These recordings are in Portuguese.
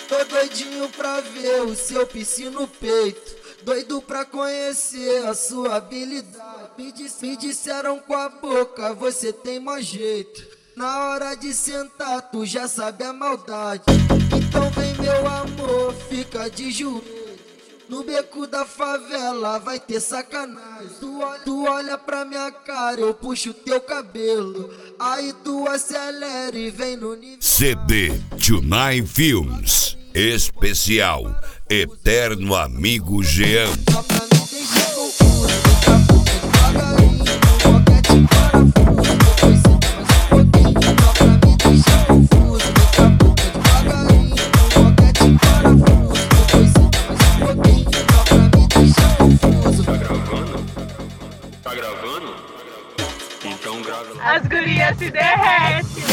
Tô doidinho pra ver o seu piscino no peito, doido pra conhecer a sua habilidade. Me disseram com a boca, você tem mau jeito. Na hora de sentar, tu já sabe a maldade. Então vem meu amor, fica de joelho. No beco da favela vai ter sacanagem. Tu olha pra minha cara, eu puxo teu cabelo. Aí tu acelera e vem no nível. CD Tunai Films. Especial Eterno Amigo Jean. Só pra me deixar confuso, daqui a pouco devagarinho. Boquete parafuso, depois senta mais um pouquinho. Só pra me deixar confuso, daqui a pouco devagarinho. Boquete parafuso, depois senta mais um pouquinho. Só pra me deixar confuso. Tá gravando? Tá gravando? Então grava. As gurias se derretem.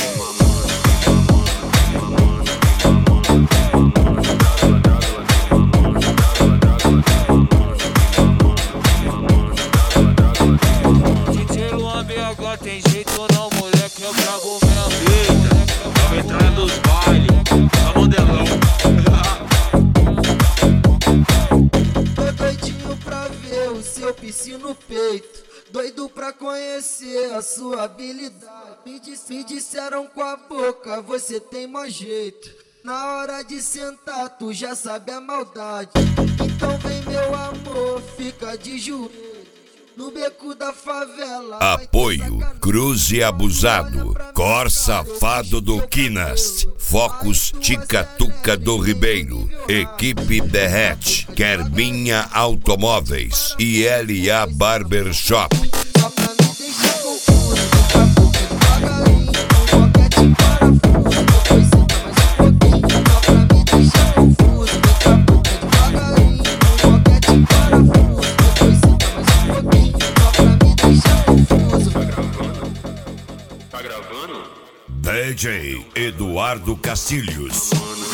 DJ Luan BH tem jeito não, moleque, eu trago mesmo. Vamos entrar nos bailes, a modelão. Tô doidinho pra ver o seu piscino no peito, doido pra conhecer a sua habilidade. Me disseram com a boca, você tem mau jeito. Na hora de sentar, tu já sabe a maldade. Então vem meu amor, fica de joelho. No beco da favela. Apoio Cruze Abusado, Cor Safado do Quinas, Focus Ticatuca do Ribeiro, Equipe Derrete, Kerbinha Automóveis e LA Barbershop. Só pra me deixar confuso, daqui a pouco devagarinho. Boquete parafuso, depois senta mais um pouquinho. Só pra me deixar confuso, daqui a pouco devagarinho. Boquete parafuso, depois senta mais um pouquinho. Só pra me deixar confuso. Tá gravando? Tá gravando? DJ Eduardo Castilhos.